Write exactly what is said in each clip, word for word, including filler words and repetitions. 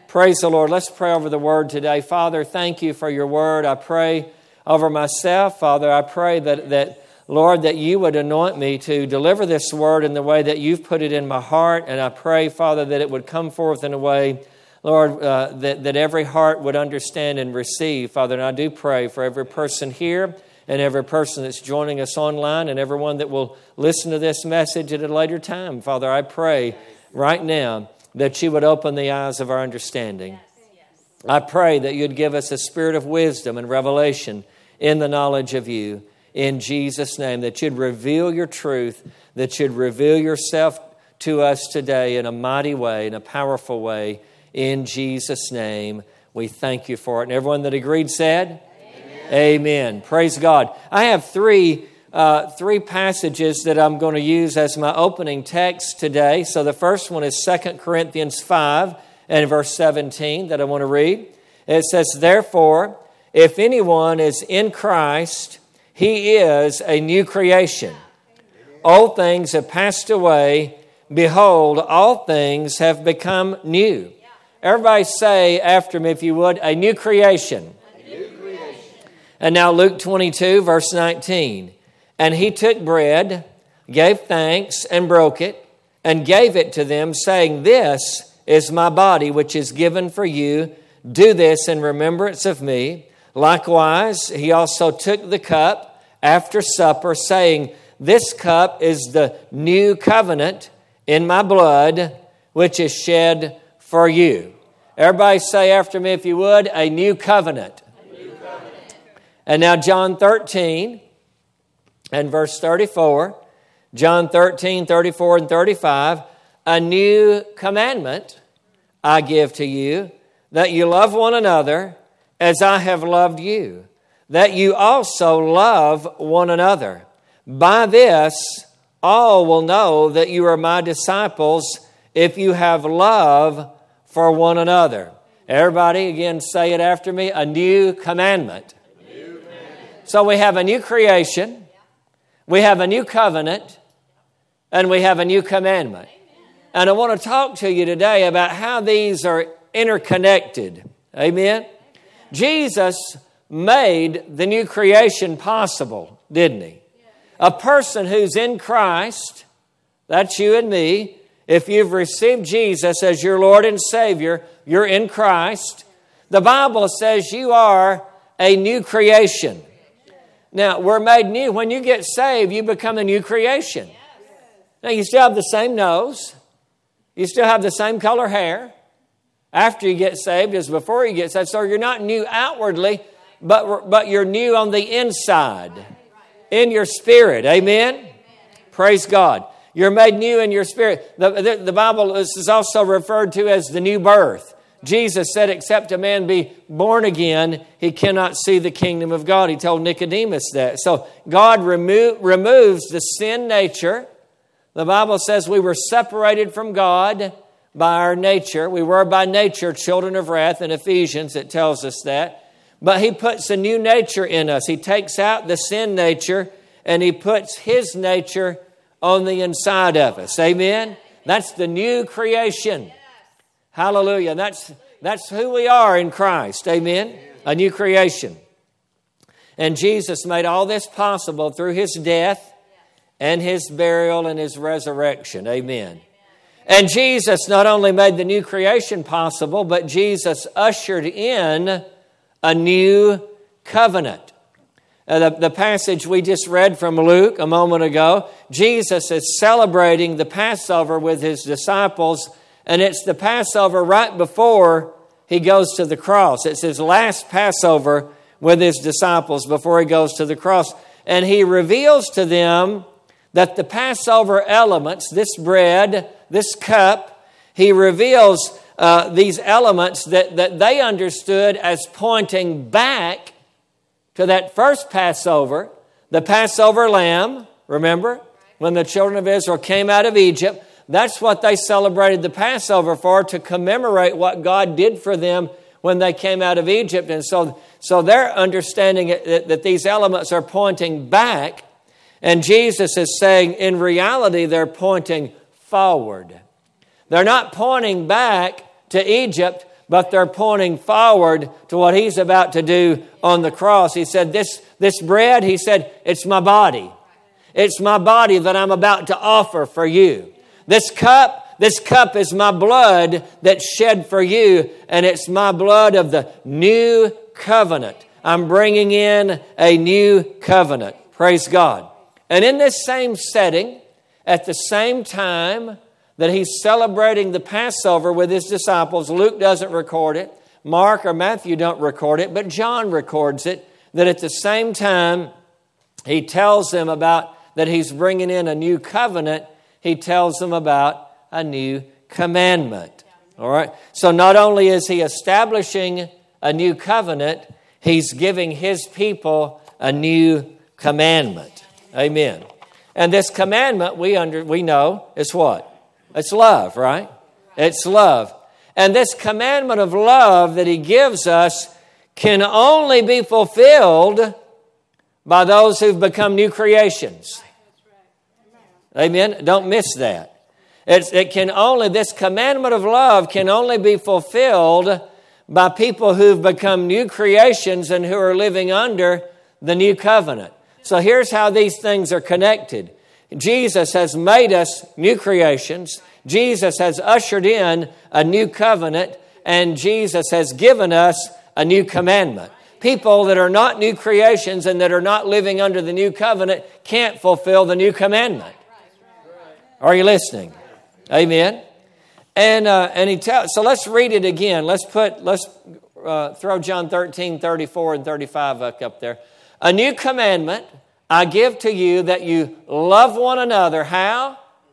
Praise the Lord. Let's pray over the Word today. Father, thank you for your Word. I pray over myself. Father, I pray that, that Lord, that you would anoint me to deliver this Word in the way that you've put it in my heart. And I pray, Father, that it would come forth in a way, Lord, uh, that, that every heart would understand and receive. Father, and I do pray for every person here and every person that's joining us online and everyone that will listen to this message at a later time. Father, I pray right now that you would open the eyes of our understanding. I pray that you'd give us a spirit of wisdom and revelation in the knowledge of you. In Jesus' name, that you'd reveal your truth, that you'd reveal yourself to us today in a mighty way, in a powerful way. In Jesus' name, we thank you for it. And everyone that agreed said, Amen. Amen. Praise God. I have three uh, three passages that I'm going to use as my opening text today. So the first one is Second Corinthians five and verse seventeen that I want to read. It says, therefore, if anyone is in Christ, he is a new creation. Old things have passed away. Behold, all things have become new. Everybody say after me, if you would, a new creation. A new creation. And now Luke twenty-two, verse nineteen. And he took bread, gave thanks, and broke it, and gave it to them, saying, this is my body, which is given for you. Do this in remembrance of me. Likewise, he also took the cup after supper, saying, this cup is the new covenant in my blood, which is shed for you. Everybody say after me, if you would, a new covenant. A new covenant. And now John thirteen and verse thirty-four. John thirteen, thirty-four and thirty-five. A new commandment I give to you, that you love one another as I have loved you, that you also love one another. By this, all will know that you are my disciples if you have love for one another. Everybody, again, say it after me. A new commandment. A new commandment. So we have a new creation, we have a new covenant, and we have a new commandment. And I want to talk to you today about how these are interconnected. Amen? Jesus made the new creation possible, didn't he? A person who's in Christ, that's you and me. If you've received Jesus as your Lord and Savior, you're in Christ. The Bible says you are a new creation. Now, we're made new. When you get saved, you become a new creation. Now, you still have the same nose. You still have the same color hair after you get saved as before you get saved. So you're not new outwardly, but, but you're new on the inside, in your spirit. Amen? Praise God. You're made new in your spirit. The, the, the Bible is also referred to as the new birth. Jesus said, except a man be born again, he cannot see the kingdom of God. He told Nicodemus that. So God remo- removes the sin nature. The Bible says we were separated from God by our nature. We were by nature children of wrath. In Ephesians, it tells us that. But he puts a new nature in us. He takes out the sin nature and he puts his nature on the inside of us. Amen? That's the new creation. Hallelujah. That's, that's who we are in Christ. Amen? A new creation. And Jesus made all this possible through his death and his burial and his resurrection. Amen. And Jesus not only made the new creation possible, but Jesus ushered in a new covenant. Uh, the, the passage we just read from Luke a moment ago, Jesus is celebrating the Passover with his disciples, and it's the Passover right before he goes to the cross. It's his last Passover with his disciples before he goes to the cross. And he reveals to them that the Passover elements, this bread, this cup, he reveals uh, these elements that, that they understood as pointing back to that first Passover, the Passover lamb, remember? When the children of Israel came out of Egypt, that's what they celebrated the Passover for, to commemorate what God did for them when they came out of Egypt. And so, so they're understanding that, that these elements are pointing back, and Jesus is saying, in reality, they're pointing forward. They're not pointing back to Egypt, but they're pointing forward to what He's about to do on the cross. He said, this, this bread, He said, it's my body. It's my body that I'm about to offer for you. This cup, this cup is my blood that's shed for you, and it's my blood of the new covenant. I'm bringing in a new covenant. Praise God. And in this same setting, at the same time that He's celebrating the Passover with His disciples, Luke doesn't record it, Mark or Matthew don't record it, but John records it, that at the same time He tells them about that He's bringing in a new covenant, He tells them about a new commandment. All right? So not only is He establishing a new covenant, He's giving His people a new commandment. Amen. And this commandment, we under we know, is what? It's love, right? It's love. And this commandment of love that He gives us can only be fulfilled by those who've become new creations. Amen? Don't miss that. It's, it can only, this commandment of love can only be fulfilled by people who've become new creations and who are living under the new covenant. So here's how these things are connected. Jesus has made us new creations. Jesus has ushered in a new covenant, and Jesus has given us a new commandment. People that are not new creations and that are not living under the new covenant can't fulfill the new commandment. Are you listening? Amen. And uh, and he tells. So let's read it again. Let's put. Let's uh, throw John thirteen, thirty-four and thirty-five up, up there. A new commandment I give to you, that you love one another. How?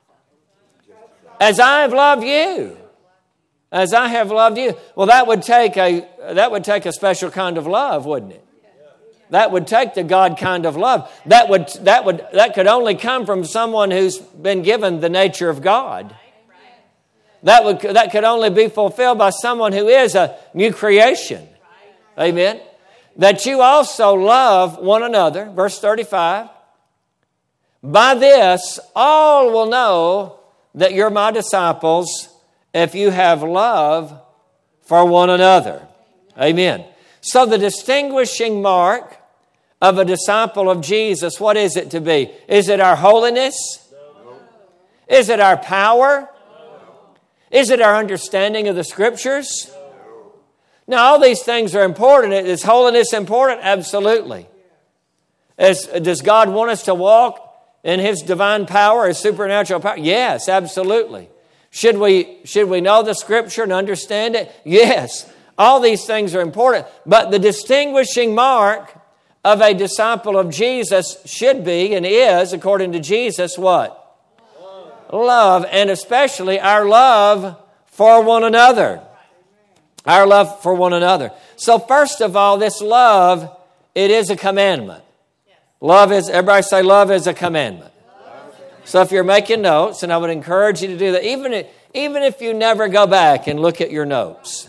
As I have loved you. As I have loved you. Well, that would take a that would take a special kind of love, wouldn't it? That would take the God kind of love. That would that would that could only come from someone who's been given the nature of God. That would that could only be fulfilled by someone who is a new creation. Amen. That you also love one another. Verse thirty-five. By this all will know that you're my disciples, if you have love for one another. Amen. So the distinguishing mark of a disciple of Jesus, what is it to be? Is it our holiness? No. Is it our power? No. Is it our understanding of the Scriptures? No. Now, all these things are important. Is holiness important? Absolutely. Is, does God want us to walk in His divine power, His supernatural power? Yes, absolutely. Should we, should we know the Scripture and understand it? Yes. All these things are important. But the distinguishing mark of a disciple of Jesus should be and is, according to Jesus, what? Love. Love, and especially our love for one another. Our love for one another. So first of all, this love, it is a commandment. Love is, everybody say love is a commandment. So if you're making notes, and I would encourage you to do that, even if, even if you never go back and look at your notes.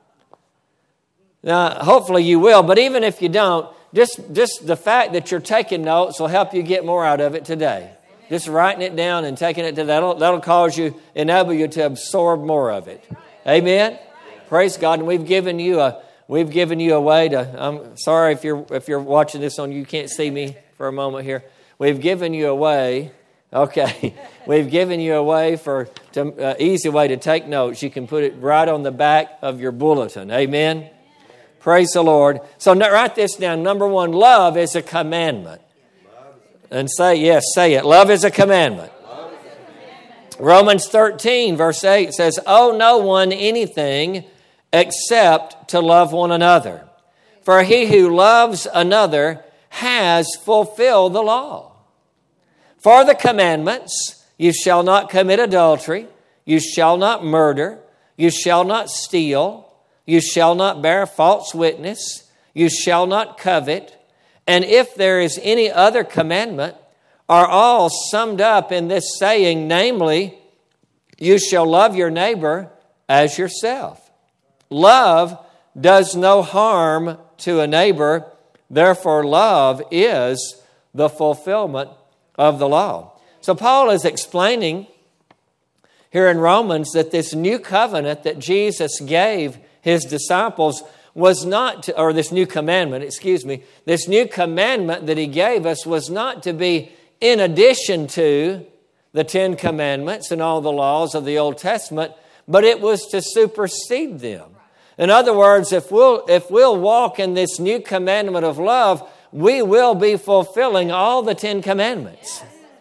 Now, hopefully you will, but even if you don't, just, just the fact that you're taking notes will help you get more out of it today. Just writing it down and taking it to that'll that'll cause you, enable you to absorb more of it. Amen. Praise God. And we've given you a we've given you a way to. I'm sorry if you're if you're watching this on you can't see me for a moment here. We've given you a way. Okay, we've given you a way for to uh, easy way to take notes. You can put it right on the back of your bulletin. Amen. Praise the Lord. So write this down. Number one, love is a commandment. And say, yes, say it. Love is a commandment. Love is a commandment. Romans thirteen, verse eight says, owe no one anything except to love one another. For he who loves another has fulfilled the law. For the commandments, you shall not commit adultery, you shall not murder, you shall not steal, you shall not bear false witness, you shall not covet, and if there is any other commandment, are all summed up in this saying, namely, you shall love your neighbor as yourself. Love does no harm to a neighbor, therefore love is the fulfillment of the law. So Paul is explaining here in Romans that this new covenant that Jesus gave His disciples was not, to, or this new commandment, excuse me, this new commandment that He gave us was not to be in addition to the Ten Commandments and all the laws of the Old Testament, but it was to supersede them. In other words, if we'll, if we'll walk in this new commandment of love, we will be fulfilling all the Ten Commandments.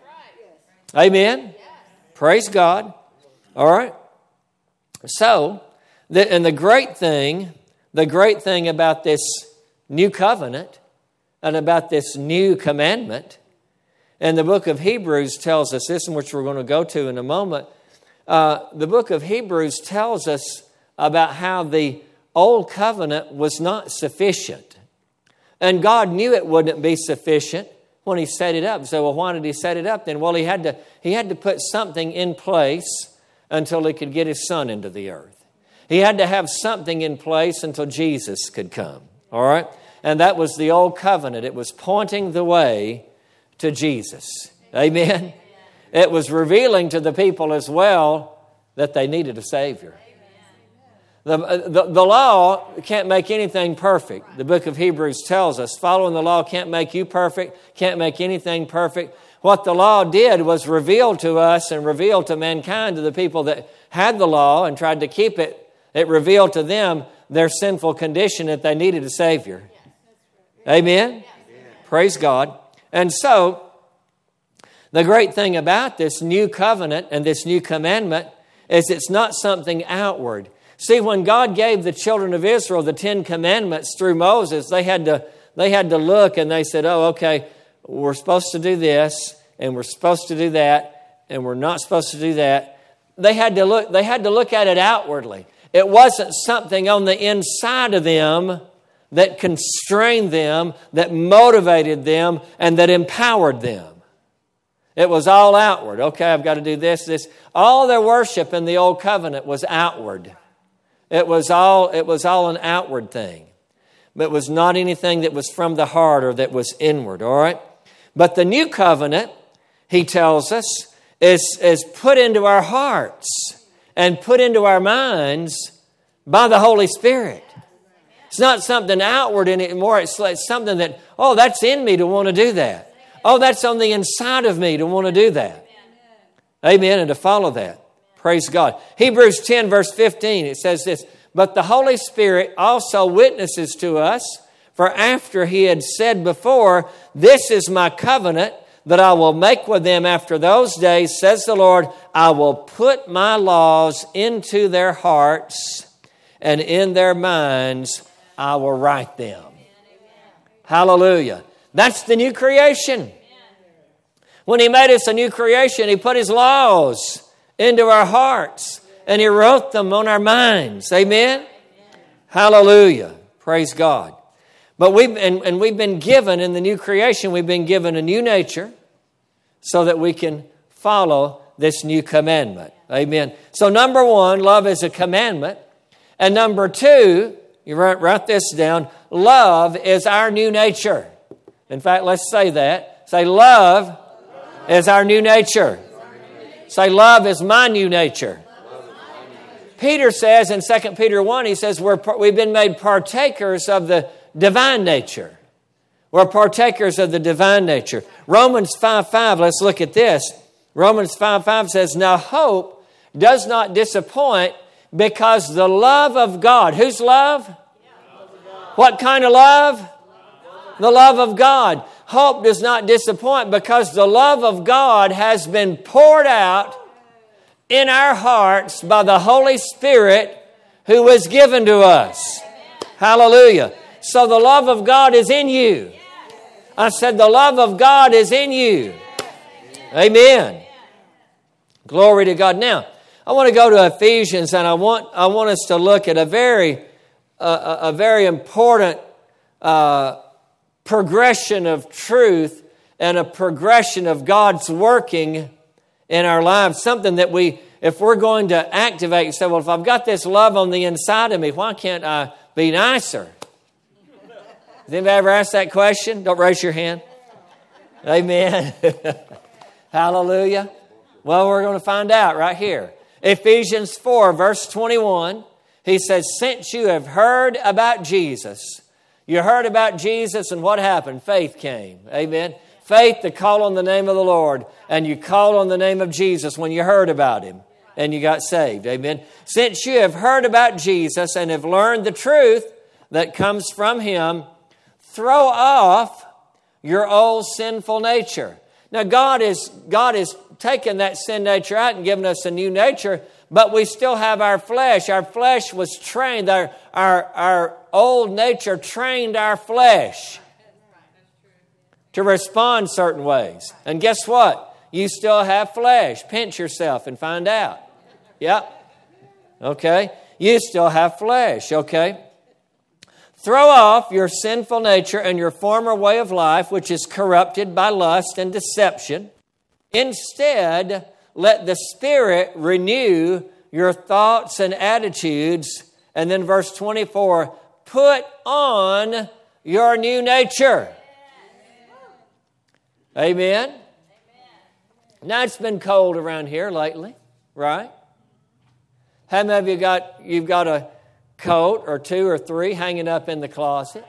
Amen? Praise God. All right. So, the, and the great thing, the great thing about this new covenant and about this new commandment, and the book of Hebrews tells us this, which we're going to go to in a moment. Uh, the book of Hebrews tells us about how the old covenant was not sufficient. And God knew it wouldn't be sufficient when He set it up. So, well, why did He set it up then? Well, He had to, he had to put something in place until He could get His Son into the earth. He had to have something in place until Jesus could come. All right? And that was the old covenant. It was pointing the way to Jesus. Amen? It was revealing to the people as well that they needed a Savior. The, the, the law can't make anything perfect. The book of Hebrews tells us following the law can't make you perfect, can't make anything perfect. What the law did was reveal to us and reveal to mankind, to the people that had the law and tried to keep it, it revealed to them their sinful condition, that they needed a Savior. Amen? Praise God. And so, the great thing about this new covenant and this new commandment is it's not something outward. See, when God gave the children of Israel the Ten Commandments through Moses, they had to, they had to look and they said, oh, okay, we're supposed to do this and we're supposed to do that and we're not supposed to do that. They had to look, they had to look at it outwardly. It wasn't something on the inside of them that constrained them, that motivated them, and that empowered them. It was all outward. Okay, I've got to do this, this. All their worship in the old covenant was outward. It was all, it was all an outward thing. But it was not anything that was from the heart or that was inward, all right? But the new covenant, He tells us, is, is put into our hearts and put into our minds by the Holy Spirit. It's not something outward anymore. It's like something that, oh, that's in me to want to do that. Oh, that's on the inside of me to want to do that. Amen, and to follow that. Praise God. Hebrews ten, verse fifteen, it says this, but the Holy Spirit also witnesses to us, for after He had said before, this is my covenant that I will make with them after those days, says the Lord, I will put my laws into their hearts, and in their minds I will write them. Hallelujah. That's the new creation. When He made us a new creation, He put His laws into our hearts and He wrote them on our minds. Amen? Hallelujah. Praise God. But we've, and, and we've been given in the new creation, we've been given a new nature so that we can follow this new commandment. Amen. So number one, love is a commandment. And number two, you write, write this down, love is our new nature. In fact, let's say that. Say, love, love is our new nature. Say, love is my new nature. Peter says in Second Peter one, he says, We're, we've been made partakers of the divine nature. We're partakers of the divine nature. Romans five five, let's look at this. Romans five five says, now hope does not disappoint because the love of God. Whose love? What kind of love? The love of God. Hope does not disappoint because the love of God has been poured out in our hearts by the Holy Spirit who was given to us. Hallelujah. So the love of God is in you. I said the love of God is in you. Amen. Glory to God. Now, I want to go to Ephesians, and I want I want us to look at a very uh, a very important uh, progression of truth and a progression of God's working in our lives. Something that we, if we're going to activate, you say, well, if I've got this love on the inside of me, why can't I be nicer? Has anybody ever asked that question? Don't raise your hand. Amen. Hallelujah. Well, we're going to find out right here. Ephesians four, verse twenty-one He says, since you have heard about Jesus, you heard about Jesus and what happened? Faith came. Amen. Faith to call on the name of the Lord. And you called on the name of Jesus when you heard about Him. And you got saved. Amen. Since you have heard about Jesus and have learned the truth that comes from Him, throw off your old sinful nature. Now God is God is taking that sin nature out and giving us a new nature, but we still have our flesh. Our flesh was trained. Our, our, our old nature trained our flesh to respond certain ways. And guess what? You still have flesh. Pinch yourself and find out. Yep. Okay. You still have flesh. Okay. Throw off your sinful nature and your former way of life, which is corrupted by lust and deception. Instead, let the Spirit renew your thoughts and attitudes. And then verse twenty-four, put on your new nature. Amen. Amen. Now it's been cold around here lately, right? How many of you got you've got a coat or two or three hanging up in the closet?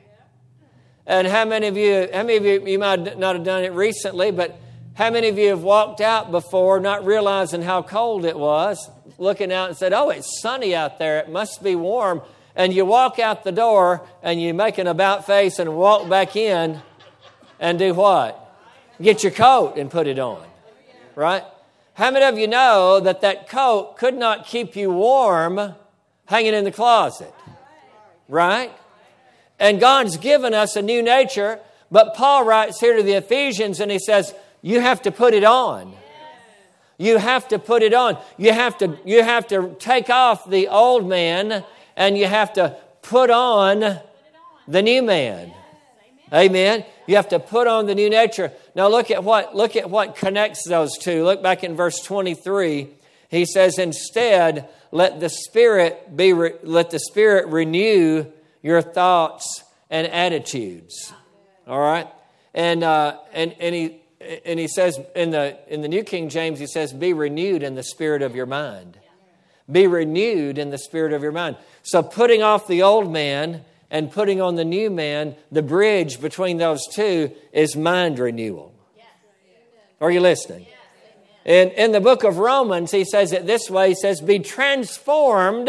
And how many of you, how many of you, you might not have done it recently, but how many of you have walked out before not realizing how cold it was, looking out and said, oh, it's sunny out there, it must be warm. And you walk out the door and you make an about face and walk back in and do what? Get your coat and put it on, right? How many of you know that that coat could not keep you warm hanging in the closet, right? And God's given us a new nature, but Paul writes here to the Ephesians and he says, you have to put it on. You have to put it on. You have to, you have to take off the old man and you have to put on the new man. Amen. You have to put on the new nature. Now look at what look at what connects those two. Look back in verse twenty-three. He says, instead, let the Spirit be re- let the Spirit renew your thoughts and attitudes. All right, and uh, and and he and he says in the in the New King James, he says, be renewed in the spirit of your mind. Be renewed in the spirit of your mind. So putting off the old man and putting on the new man, the bridge between those two is mind renewal. Are you listening? And in the book of Romans, he says it this way. He says, be transformed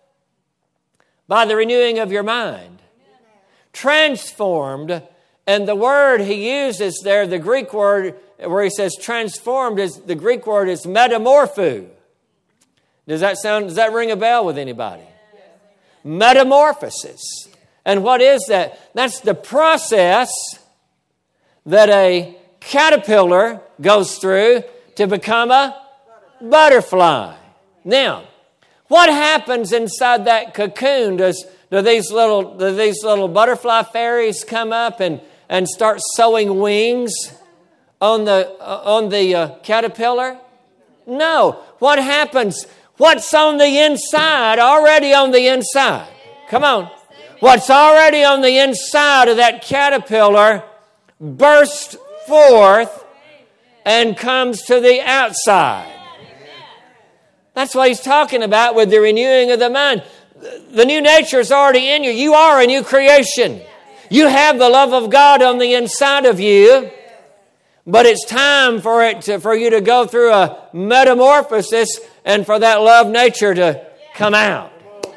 by the renewing of your mind. Transformed. And the word he uses there, the Greek word where he says transformed, is the Greek word is metamorpho. Does that sound, does that ring a bell with anybody? Metamorphosis. And what is that? That's the process that a caterpillar goes through to become a butterfly. Now, what happens inside that cocoon? Does do these little do these little butterfly fairies come up and, and start sewing wings on the uh, on the uh, caterpillar? No. What happens? What's on the inside? Already on the inside. Come on. What's already on the inside of that caterpillar bursts forth and comes to the outside. That's what he's talking about with the renewing of the mind. The new nature is already in you. You are a new creation. You have the love of God on the inside of you, but it's time for it to, for you to go through a metamorphosis and for that love nature to come out.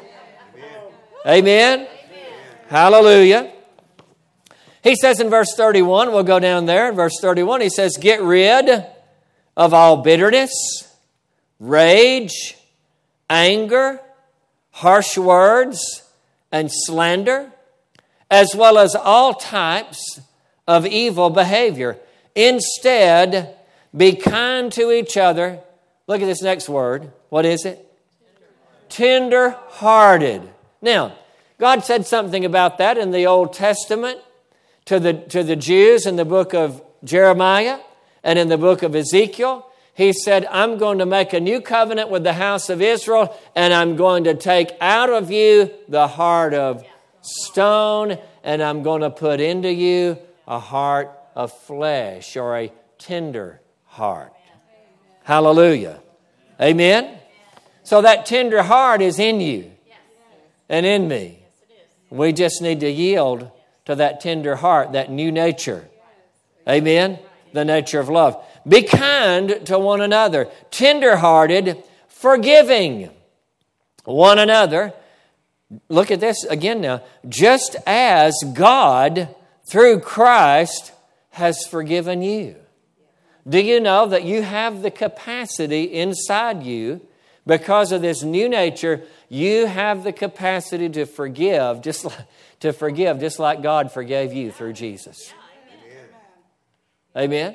Amen. Hallelujah. He says in verse thirty-one, we'll go down there. In verse thirty-one, he says, get rid of all bitterness, rage, anger, harsh words, and slander, as well as all types of evil behavior. Instead, be kind to each other. Look at this next word. What is it? Tender-hearted. Now, God said something about that in the Old Testament to the, to the Jews in the book of Jeremiah and in the book of Ezekiel. He said, I'm going to make a new covenant with the house of Israel, and I'm going to take out of you the heart of stone, and I'm going to put into you a heart of flesh, or a tender heart. Hallelujah. Amen? So that tender heart is in you. and in me. We just need to yield to that tender heart, that new nature. Amen? The nature of love. Be kind to one another, tender-hearted, forgiving one another. Look at this again now. Just as God, through Christ, has forgiven you. Do you know that you have the capacity inside you, because of this new nature, you have the capacity to forgive, just like, to forgive just like God forgave you through Jesus. Amen? Amen?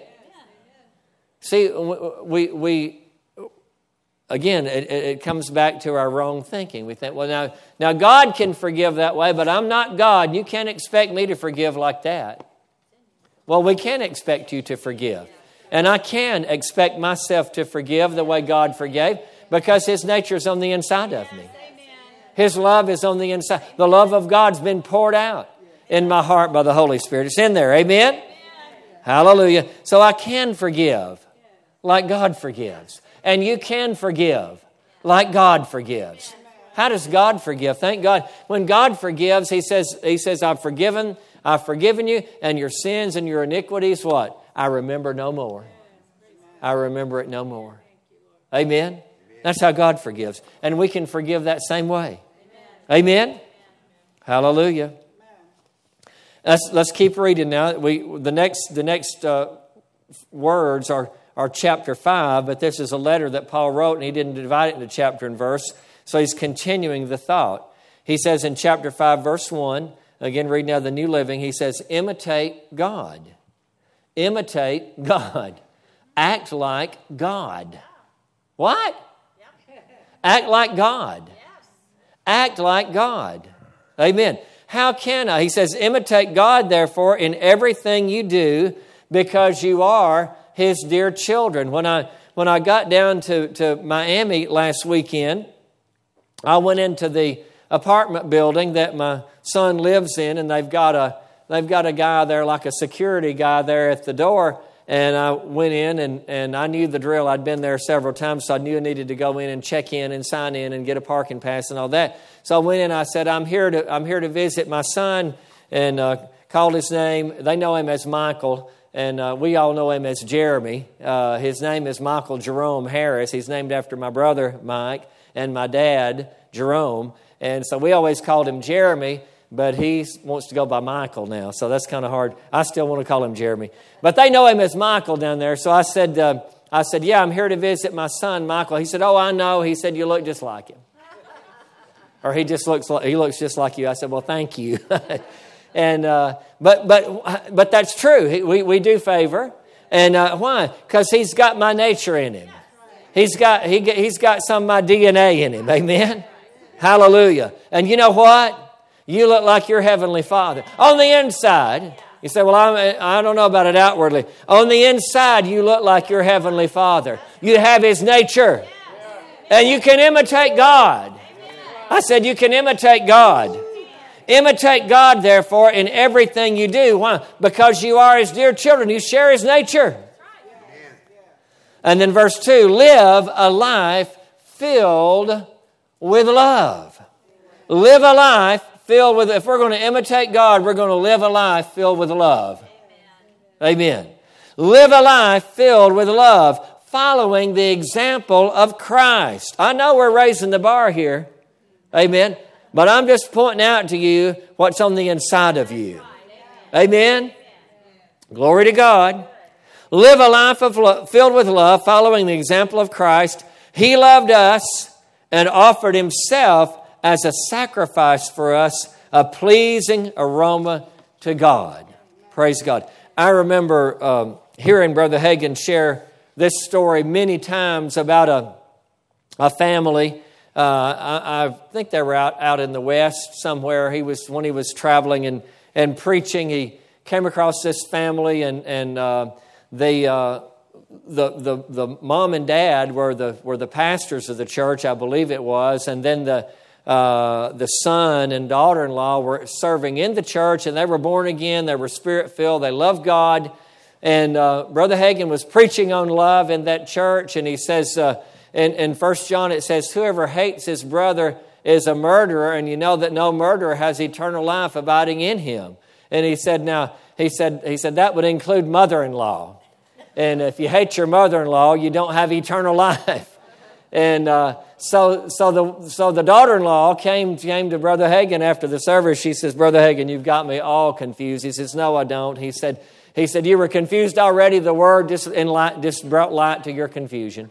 See, we, we again, it, it comes back to our wrong thinking. We think, well, now, now God can forgive that way, but I'm not God. You can't expect me to forgive like that. Well, we can expect you to forgive. And I can expect myself to forgive the way God forgave, because His nature is on the inside of me. His love is on the inside. The love of God's been poured out in my heart by the Holy Spirit. It's in there. Amen? Amen. Hallelujah. So I can forgive like God forgives. And you can forgive like God forgives. How does God forgive? Thank God. When God forgives, He says, He says, I've forgiven, I've forgiven you, and your sins and your iniquities, what? I remember no more. I remember it no more. Amen? That's how God forgives. And we can forgive that same way. Amen? Amen? Hallelujah. Let's, let's keep reading now. We the next the next uh, words are, are chapter five, but this is a letter that Paul wrote, and he didn't divide it into chapter and verse, so he's continuing the thought. He says in chapter five, verse one, again reading out the New Living, he says, imitate God. Imitate God. Act like God. What? Act like God. Act like God. Amen. How can I? He says, imitate God, therefore, in everything you do, because you are His dear children. When I when I got down to, to Miami last weekend, I went into the apartment building that my son lives in, and they've got a they've got a guy there, like a security guy there at the door. And I went in, and, and I knew the drill. I'd been there several times, so I knew I needed to go in and check in and sign in and get a parking pass and all that. So I went in, I said, I'm here to I'm here to visit my son, and uh, called his name. They know him as Michael, and uh, we all know him as Jeremy. Uh, his name is Michael Jerome Harris. He's named after my brother, Mike, and my dad, Jerome. And so we always called him Jeremy, but he wants to go by Michael now, so that's kind of hard. I still want to call him Jeremy. But they know him as Michael down there, so I said, uh, I said, yeah, I'm here to visit my son, Michael. He said, oh, I know. He said, you look just like him. Or he just looks like, he looks just like you. I said, well, thank you. and uh, But but but that's true. He, we, we do favor. And uh, why? Because he's got my nature in him. He's got, he, he's got some of my D N A in him. Amen? Hallelujah. And you know what? You look like your Heavenly Father. On the inside, you say, well, I'm, I don't know about it outwardly. On the inside, you look like your Heavenly Father. You have His nature. And you can imitate God. I said you can imitate God. Imitate God, therefore, in everything you do. Why? Because you are His dear children. You share His nature. And then verse two, live a life filled with love. Live a life filled with, if we're going to imitate God, we're going to live a life filled with love. Amen. Amen. Live a life filled with love, following the example of Christ. I know we're raising the bar here. Amen. But I'm just pointing out to you what's on the inside of you. Amen. Glory to God. Live a life of lo- filled with love, following the example of Christ. He loved us and offered Himself as a sacrifice for us, a pleasing aroma to God. Praise God. I remember um, hearing Brother Hagin share this story many times about a, a family. Uh, I, I think they were out, out in the West somewhere. He was when he was traveling and, and preaching, he came across this family, and and uh, the, uh, the the the mom and dad were the were the pastors of the church, I believe it was, and then the uh, the son and daughter-in-law were serving in the church, and they were born again. They were Spirit-filled. They loved God, and uh, Brother Hagin was preaching on love in that church, and he says. Uh, In, in First John, it says, whoever hates his brother is a murderer, and you know that no murderer has eternal life abiding in him. And he said, now, he said, he said that would include mother-in-law. And if you hate your mother-in-law, you don't have eternal life. And uh, so so the so the daughter-in-law came, came to Brother Hagin after the service. She says, Brother Hagin, you've got me all confused. He says, no, I don't. He said, he said, you were confused already. The word just, enlight, just brought light to your confusion.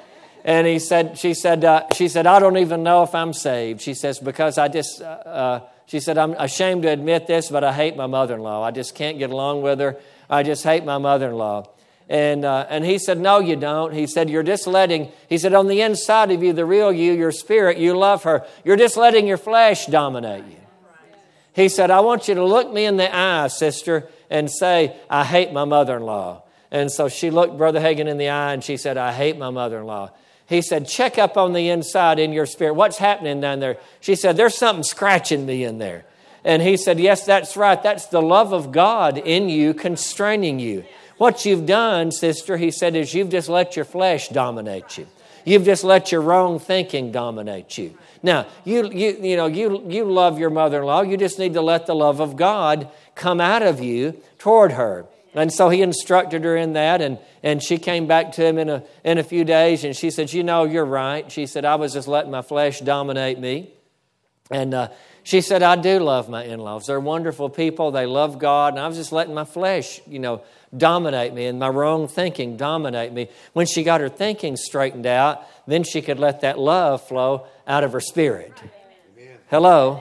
And he said, she said, uh, she said, I don't even know if I'm saved. She says, because I just, uh, uh, she said, I'm ashamed to admit this, but I hate my mother-in-law. I just can't get along with her. I just hate my mother-in-law. And uh, and he said, no, you don't. He said, you're just letting, he said, on the inside of you, the real you, your spirit, you love her. You're just letting your flesh dominate you. He said, I want you to look me in the eye, sister, and say, I hate my mother-in-law. And so she looked Brother Hagin in the eye and she said, I hate my mother-in-law. He said, check up on the inside in your spirit. What's happening down there? She said, there's something scratching me in there. And he said, yes, that's right. That's the love of God in you constraining you. What you've done, sister, he said, is you've just let your flesh dominate you. You've just let your wrong thinking dominate you. Now, you you you know, you you love your mother-in-law. You just need to let the love of God come out of you toward her. And so he instructed her in that, and, and she came back to him in a in a few days, and she said, you know, you're right. She said, I was just letting my flesh dominate me. And uh, she said, I do love my in-laws. They're wonderful people. They love God, and I was just letting my flesh, you know, dominate me and my wrong thinking dominate me. When she got her thinking straightened out, then she could let that love flow out of her spirit. Amen. Hello?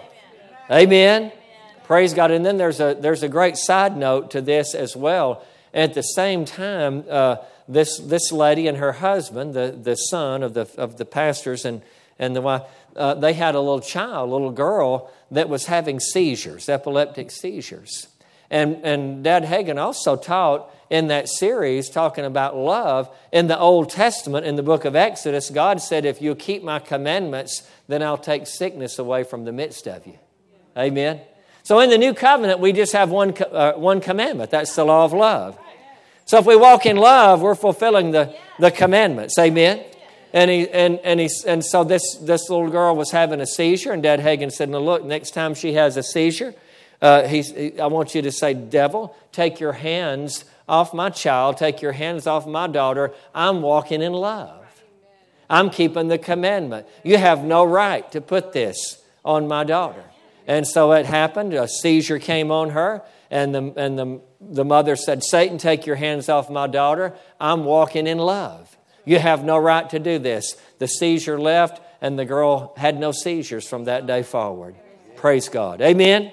Amen. Amen. Praise God. And then there's a there's a great side note to this as well. At the same time, uh, this this lady and her husband, the, the son of the of the pastors and, and the wife, uh, they had a little child, a little girl that was having seizures, epileptic seizures. And, and Dad Hagin also taught in that series, talking about love, in the Old Testament, in the book of Exodus, God said, if you keep my commandments, then I'll take sickness away from the midst of you. Amen? So in the New Covenant, we just have one, uh, one commandment. That's the law of love. So if we walk in love, we're fulfilling the, the commandments. Amen? And he and and he and so this, this little girl was having a seizure, and Dad Hagin said, now look, next time she has a seizure, Uh, he's, he, I want you to say, devil, take your hands off my child. Take your hands off my daughter. I'm walking in love. I'm keeping the commandment. You have no right to put this on my daughter. And so it happened. A seizure came on her. And the, and the, the mother said, Satan, take your hands off my daughter. I'm walking in love. You have no right to do this. The seizure left, and the girl had no seizures from that day forward. Praise God. Amen.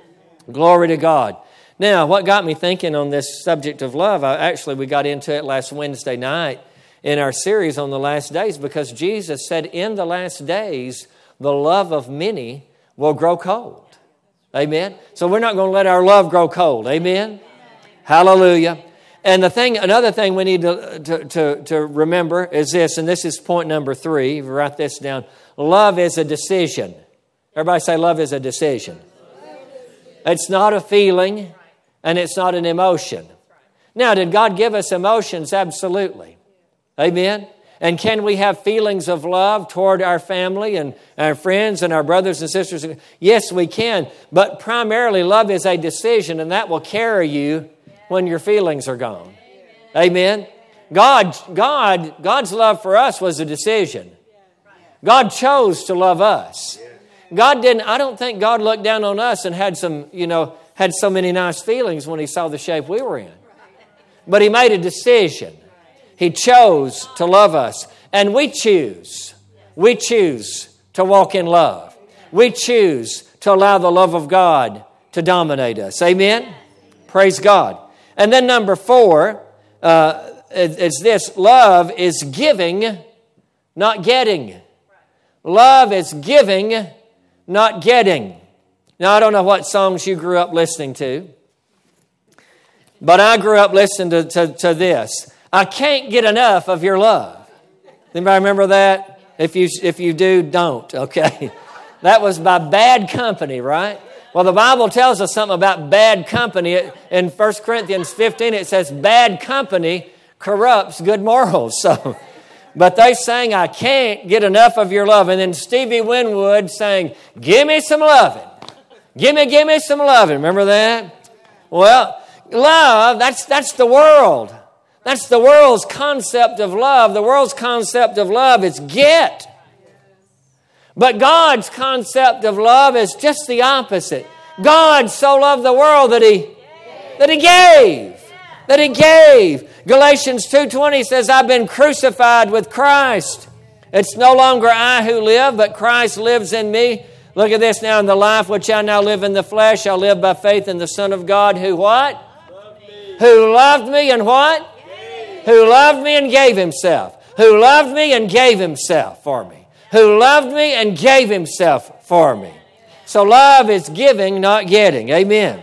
Glory to God. Now, what got me thinking on this subject of love, I, actually we got into it last Wednesday night in our series on the last days, because Jesus said in the last days, the love of many will grow cold. Amen? So we're not going to let our love grow cold. Amen? Amen. Hallelujah. And the thing, another thing we need to, to, to, to remember is this, and this is point number three. If you write this down. Love is a decision. Everybody say love is a decision. It's not a feeling, and it's not an emotion. Now, did God give us emotions? Absolutely. Amen? And can we have feelings of love toward our family and our friends and our brothers and sisters? Yes, we can. But primarily, love is a decision, and that will carry you when your feelings are gone. Amen? God, God, God's love for us was a decision. God chose to love us. God didn't, I don't think God looked down on us and had some, you know, had so many nice feelings when He saw the shape we were in. But He made a decision. He chose to love us. And we choose. We choose to walk in love. We choose to allow the love of God to dominate us. Amen? Praise God. And then number four uh, is this. Love is giving, not getting. Love is giving, not getting. Now, I don't know what songs you grew up listening to, but I grew up listening to, to, to this. I can't get enough of your love. Anybody remember that? If you if you do, don't, okay? That was by Bad Company, right? Well, the Bible tells us something about bad company. In First Corinthians fifteen, it says, bad company corrupts good morals. So But they sang, I can't get enough of your love. And then Stevie Winwood sang, give me some loving. Give me, give me some loving. Remember that? Well, love, that's, that's the world. That's the world's concept of love. The world's concept of love is get. But God's concept of love is just the opposite. God so loved the world that He, that He gave. That He gave. Galatians two twenty says, I've been crucified with Christ. It's no longer I who live, but Christ lives in me. Look at this now. In the life which I now live in the flesh, I live by faith in the Son of God who what? Loved who loved me and what? Gave. Who loved me and gave Himself. Who loved me and gave Himself for me. Who loved me and gave Himself for me. So love is giving, not getting. Amen.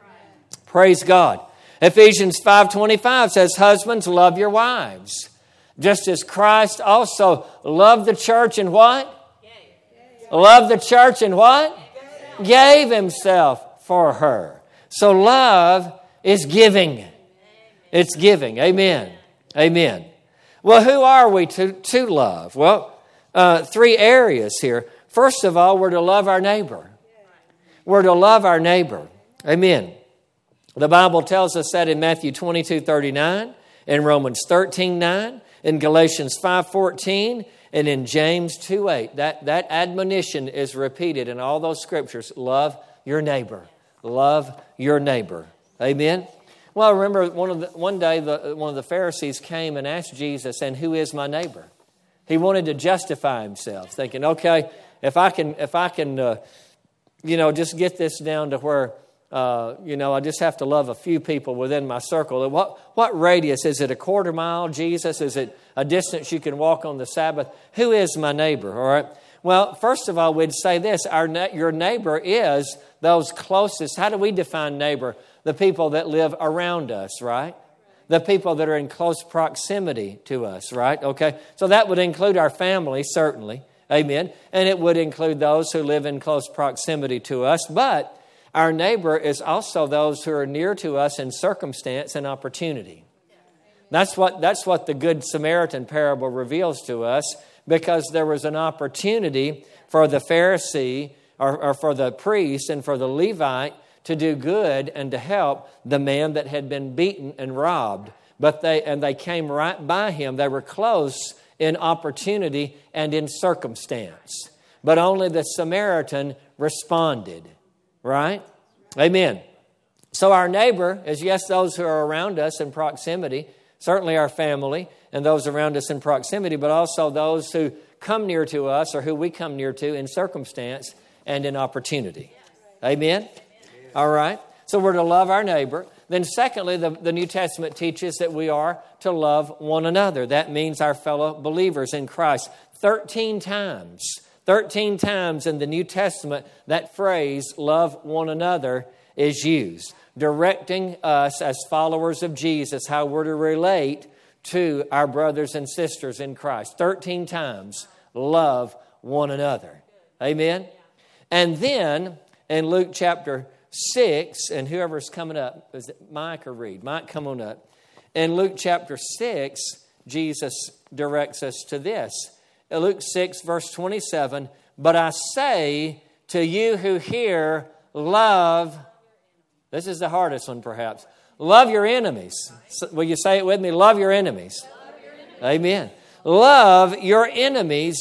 Praise God. Ephesians five twenty-five says, husbands, love your wives. Just as Christ also loved the church and what? Gave. Loved the church and what? Gave. Gave Himself for her. So love is giving. It's giving. Amen. Amen. Well, who are we to, to love? Well, uh, three areas here. First of all, we're to love our neighbor. We're to love our neighbor. Amen. The Bible tells us that in Matthew twenty-two thirty-nine, in Romans thirteen nine, in Galatians five fourteen, and in James two eight. That, that admonition is repeated in all those scriptures. Love your neighbor. Love your neighbor. Amen. Well, I remember one of the, one day the, one of the Pharisees came and asked Jesus, and who is my neighbor? He wanted to justify himself, thinking, okay, if I can, if I can, uh, you know, just get this down to where, uh, you know, I just have to love a few people within my circle. What what radius? Is it a quarter mile, Jesus? Is it a distance you can walk on the Sabbath? Who is my neighbor? All right. Well, first of all, we'd say this: our your neighbor is those closest. How do we define neighbor? The people that live around us, right? The people that are in close proximity to us, right? Okay, so that would include our family, certainly. Amen. And it would include those who live in close proximity to us. But our neighbor is also those who are near to us in circumstance and opportunity. That's what, that's what the Good Samaritan parable reveals to us, because there was an opportunity for the Pharisee or, or for the priest and for the Levite to do good and to help the man that had been beaten and robbed. But they and they came right by him. They were close in opportunity and in circumstance. But only the Samaritan responded. Right? Amen. So our neighbor is, yes, those who are around us in proximity, certainly our family and those around us in proximity, but also those who come near to us or who we come near to in circumstance and in opportunity. Amen? All right. So we're to love our neighbor. Then secondly, the, the New Testament teaches that we are to love one another. That means our fellow believers in Christ. Thirteen times, thirteen times in the New Testament, that phrase, love one another, is used, directing us as followers of Jesus how we're to relate to our brothers and sisters in Christ. Thirteen times, love one another. Amen? And then in Luke chapter six, and whoever's coming up, is it Mike or Reed? Mike, come on up. In Luke chapter six, Jesus directs us to this. In Luke six, verse twenty-seven, but I say to you who hear, love, this is the hardest one perhaps, love your enemies. Will you say it with me? Love your enemies. Love your enemies. Amen. Love your enemies.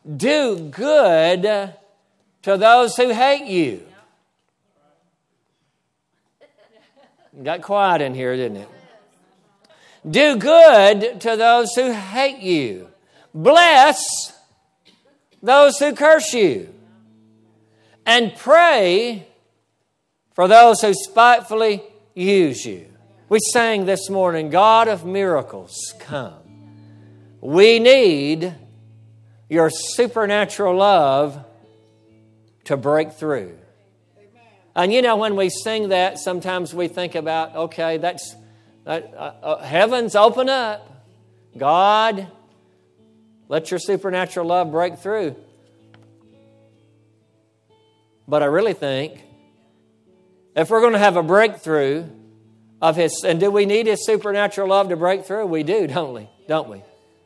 Do good to those who hate you. Got quiet in here, didn't it? Do good to those who hate you. Bless those who curse you. And pray for those who spitefully use you. We sang this morning, God of miracles, come. We need your supernatural love to break through. And you know, when we sing that, sometimes we think about, okay, that's that, uh, uh, heavens open up. God, let your supernatural love break through. But I really think if we're going to have a breakthrough of His, and do we need His supernatural love to break through? We do, don't we? Don't we?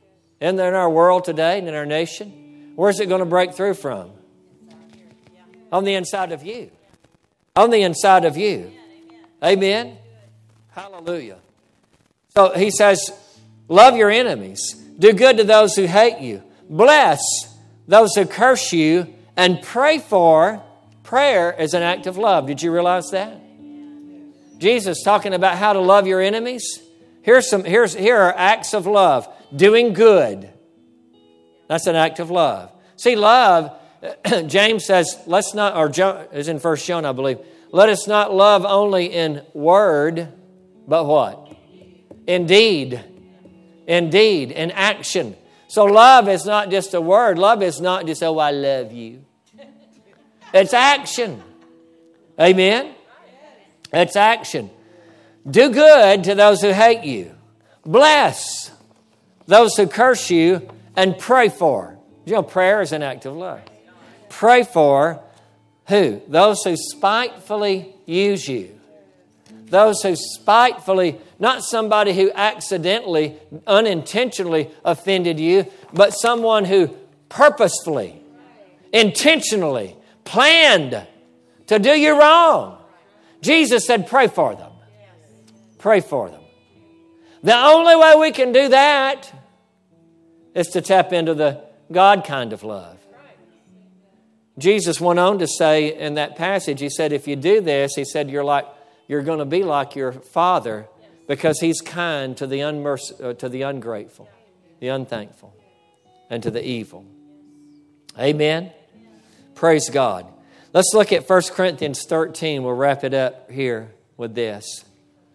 in our world today and in our nation? Where's it going to break through from? On the inside of you. On the inside of you. Amen? Hallelujah. So he says, love your enemies. Do good to those who hate you. Bless those who curse you. And pray for. Prayer is an act of love. Did you realize that? Jesus talking about how to love your enemies. Here's some. Here's here are acts of love. Doing good. That's an act of love. See, love. James says, "Let's not." Or John, is in First John, I believe. Let us not love only in word, but what? In deed. In deed. In action. So love is not just a word. Love is not just, oh, I love you. It's action. Amen? It's action. Do good to those who hate you. Bless those who curse you and pray for. You know, prayer is an act of love. Pray for who? Those who spitefully use you. Those who spitefully, not somebody who accidentally, unintentionally offended you, but someone who purposefully, intentionally planned to do you wrong. Jesus said, pray for them. Pray for them. The only way we can do that is to tap into the God kind of love. Jesus went on to say in that passage, he said, if you do this, he said, you're like, you're going to be like your Father because He's kind to the unmerc- uh, to the ungrateful, the unthankful, and to the evil. Amen? Praise God. Let's look at First Corinthians thirteen. We'll wrap it up here with this.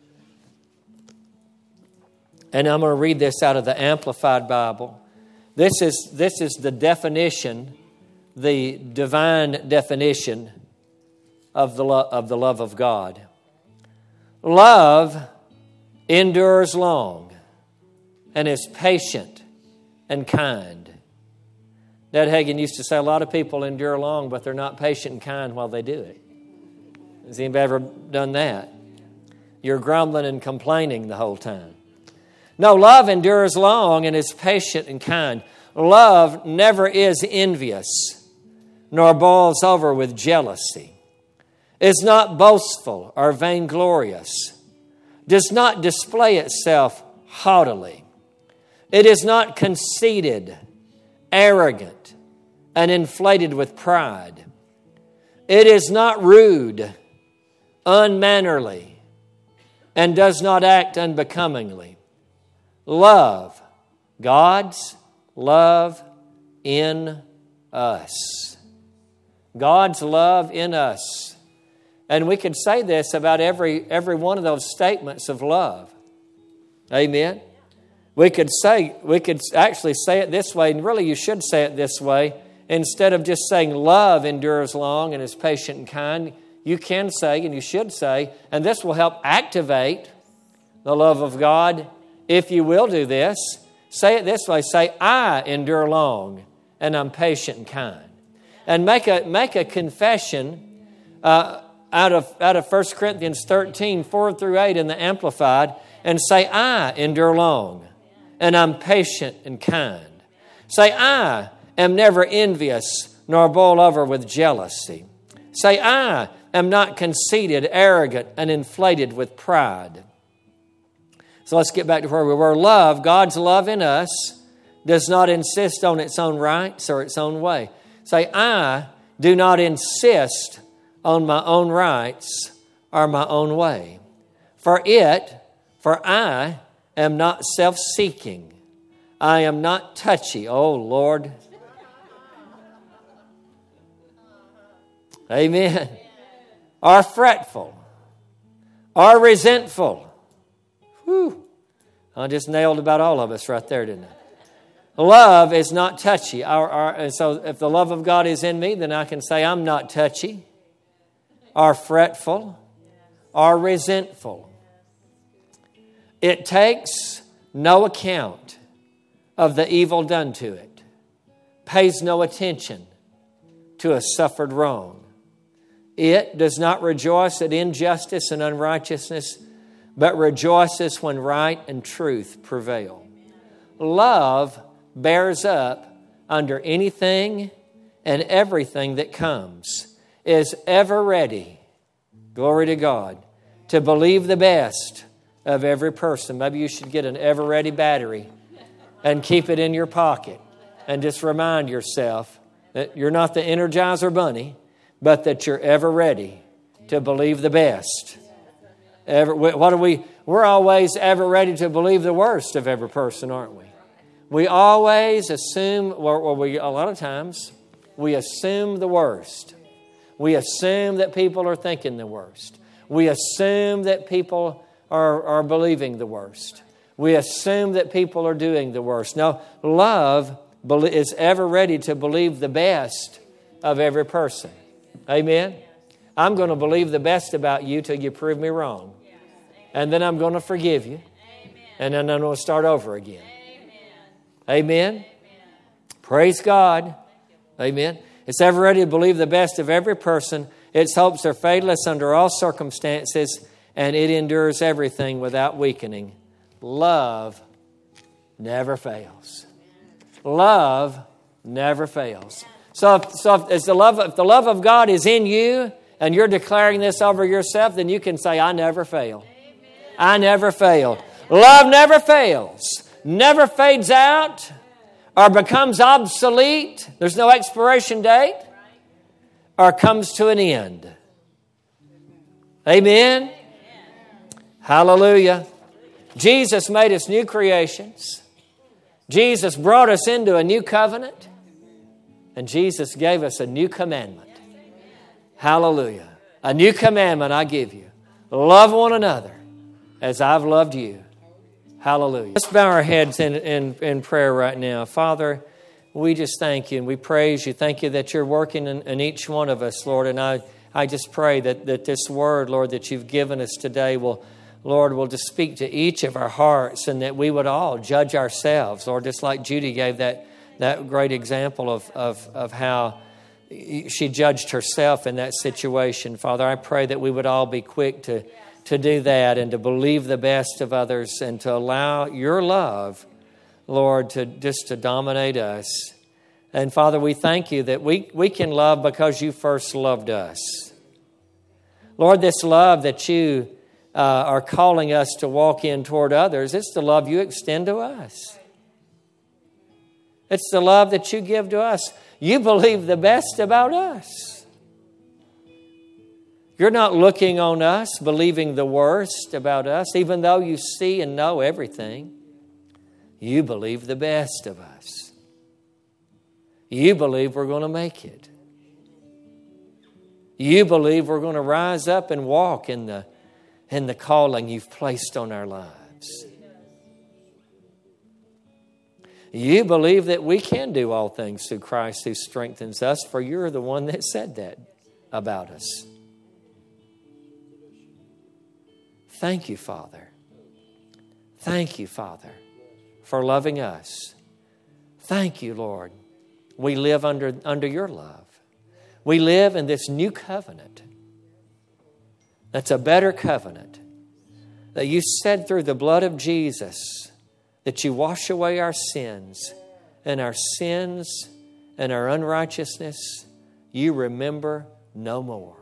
And I'm going to read this out of the Amplified Bible. This is, this is the definition, the divine definition of the, lo- of the love of God. Love endures long and is patient and kind. Dad Hagin used to say a lot of people endure long, but they're not patient and kind while they do it. Has anybody ever done that? You're grumbling and complaining the whole time. No, love endures long and is patient and kind. Love never is envious, nor boils over with jealousy, is not boastful or vainglorious, does not display itself haughtily. It is not conceited, arrogant, and inflated with pride. It is not rude, unmannerly, and does not act unbecomingly. Love, God's love in us. God's love in us. And we could say this about every, every one of those statements of love. Amen? We could say, we could actually say it this way, and really you should say it this way. Instead of just saying love endures long and is patient and kind, you can say, and you should say, and this will help activate the love of God. If you will do this, say it this way. Say, I endure long and I'm patient and kind. And make a, make a confession uh, out of, out of First Corinthians thirteen, four through eight in the Amplified, and say, I endure long and I'm patient and kind. Say, I am never envious nor boil over with jealousy. Say, I am not conceited, arrogant, and inflated with pride. So let's get back to where we were. Love, God's love in us, does not insist on its own rights or its own way. Say, I do not insist on my own rights or my own way. For it, for I am not self-seeking. I am not touchy. Oh, Lord. Amen. Or fretful. Or resentful. Whew. I just nailed about all of us right there, didn't I? Love is not touchy. Our, our, and so if the love of God is in me, then I can say I'm not touchy or fretful or resentful. It takes no account of the evil done to it, pays no attention to a suffered wrong. It does not rejoice at injustice and unrighteousness, but rejoices when right and truth prevail. Love bears up under anything and everything that comes, is ever ready, glory to God, to believe the best of every person. Maybe you should get an ever ready battery and keep it in your pocket and just remind yourself that you're not the Energizer Bunny, but that you're ever ready to believe the best. Ever, what are we? We're always ever ready to believe the worst of every person, aren't we? We always assume, or we a lot of times, we assume the worst. We assume that people are thinking the worst. We assume that people are, are believing the worst. We assume that people are doing the worst. No, love is ever ready to believe the best of every person. Amen? I'm going to believe the best about you till you prove me wrong. And then I'm going to forgive you. And then I'm going to start over again. Amen? Amen. Praise God. Amen. It's ever ready to believe the best of every person. Its hopes are fadeless under all circumstances, and it endures everything without weakening. Love never fails. Love never fails. So, if, so if, if, the love, if the love of God is in you, and you're declaring this over yourself, then you can say, I never fail. I never fail. Love never fails. Never fades out or becomes obsolete. There's no expiration date or comes to an end. Amen? Hallelujah. Jesus made us new creations. Jesus brought us into a new covenant. And Jesus gave us a new commandment. Hallelujah. A new commandment I give you. Love one another as I've loved you. Hallelujah. Let's bow our heads in, in, in prayer right now. Father, we just thank you and we praise you. Thank you that you're working in, in each one of us, Lord. And I, I just pray that, that this word, Lord, that you've given us today will, Lord, will just speak to each of our hearts and that we would all judge ourselves. Lord, just like Judy gave that, that great example of, of, of how she judged herself in that situation. Father, I pray that we would all be quick to, to do that and to believe the best of others and to allow your love, Lord, to just to dominate us. And Father, we thank you that we, we can love because you first loved us. Lord, this love that you uh, are calling us to walk in toward others, it's the love you extend to us. It's the love that you give to us. You believe the best about us. You're not looking on us, believing the worst about us, even though you see and know everything. You believe the best of us. You believe we're going to make it. You believe we're going to rise up and walk in the, in the calling you've placed on our lives. You believe that we can do all things through Christ who strengthens us, for you're the one that said that about us. Thank you, Father. Thank you, Father, for loving us. Thank you, Lord. We live under, under your love. We live in this new covenant. That's a better covenant. That you said through the blood of Jesus that you wash away our sins, and our sins and our unrighteousness you remember no more.